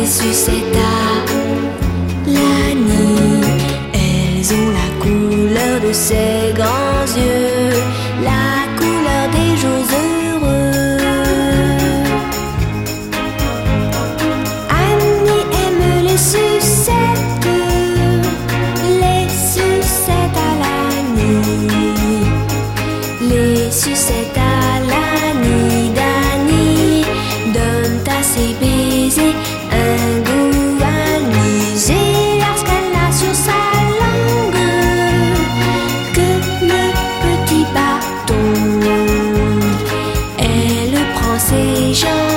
sucettes à l'Annie. Elles ont la couleur de ses grands yeux, la couleur des jours heureux. Annie aime les sucettes à l'Annie. Les sucettes à l'Annie d'Annie donnent à ses baisers un goût anisé. Lorsqu'elle a sur sa langue que le petit bâton, elle prend ses jambes